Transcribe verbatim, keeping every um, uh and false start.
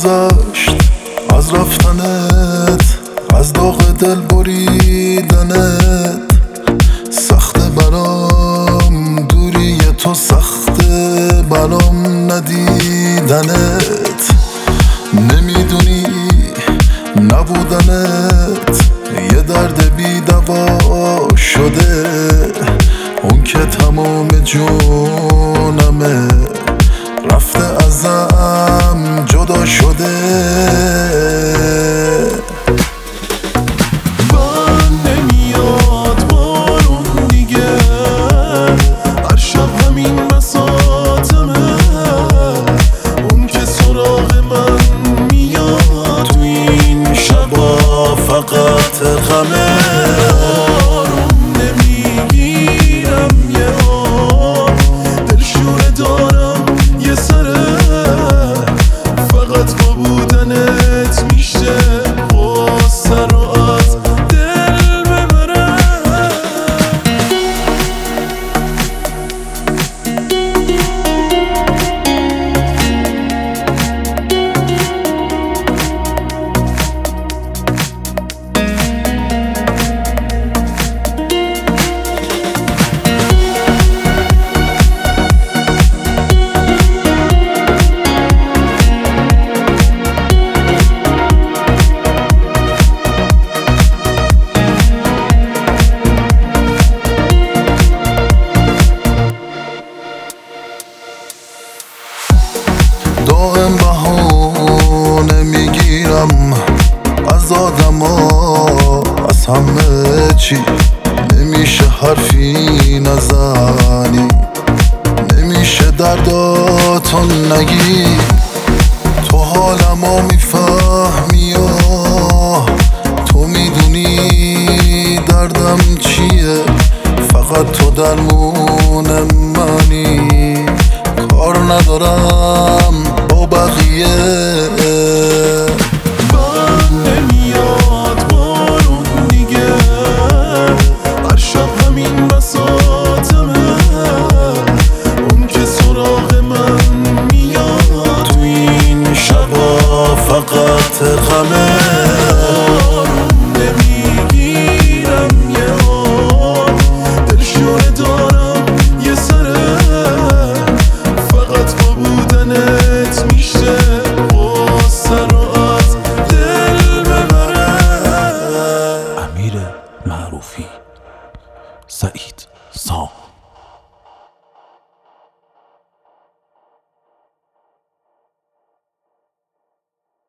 گذشت از رفتنت، از داغ دل بریدنت. سخته برام دوری تو، سخته برام ندیدنت. نمیدونی نبودنت یه درد بی دوا شده، اون که تمام جونمه رفته ازم جدا شده. فقط غمه آروم نمیگیرم، یه آب دلشوره دارم یه سره. فقط با بودنت میشه غصه رو از دل ببرم. دائم بهانه میگیرم از آدم ها، از همه چی نمیشه حرفی نزنی، نمیشه درداتو نگی. تو حالمو میفهمی و تو میدونی دردم چیه، فقط تو درمون